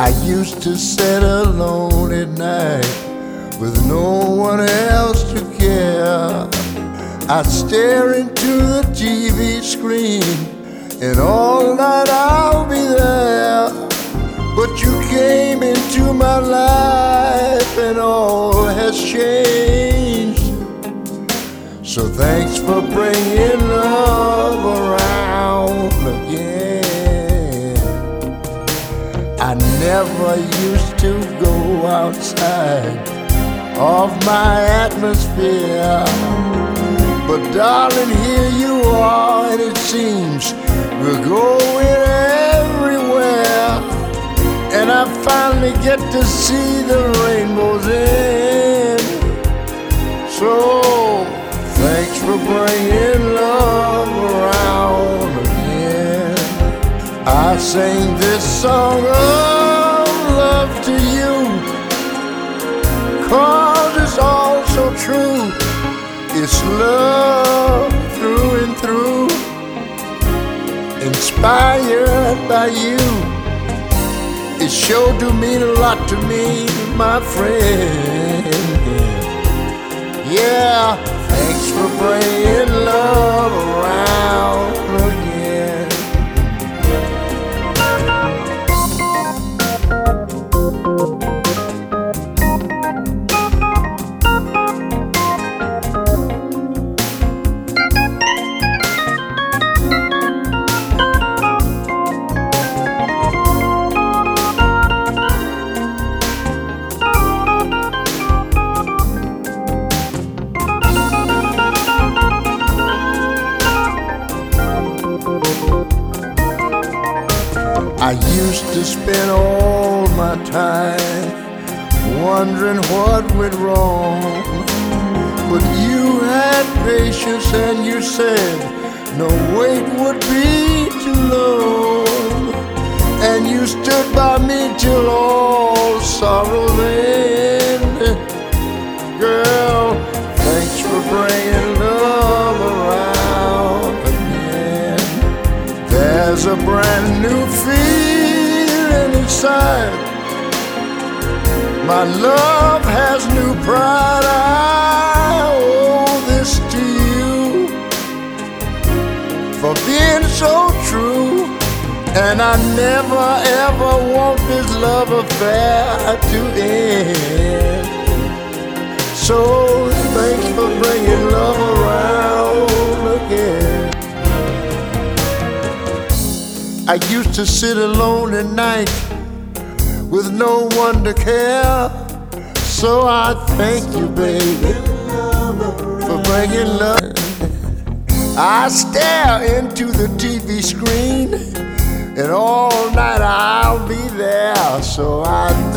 I used to sit alone at night with no one else to care. I'd stare into the TV screen and all night I'll be there. But you came into my life and all has changed. So thanks for bringing love around again. I never used to go outside of my atmosphere, but darling, here you are, and it seems we're going everywhere. And I finally get to see the rainbow's end. So thanks for bringing love around again. I sing this song of love to you, 'cause it's all so true. It's love through and through, inspired by you. It sure do mean a lot to me, my friend. Yeah, thanks for bringing love around again. I used to spend all my time wondering what went wrong, but you had patience and you said no wait would be too long, and you stood by me till all sorrows end. Girl, thanks for bringing love around again. There's a brand new feeling inside. My love has new pride. I owe this to you for being so true, and I never ever want this love affair to end. So thanks for bringing love around again. I used to sit alone at night with no one to care. So I thank you, baby, for bringing love. I stare into the TV screen and all night I'll be there. So I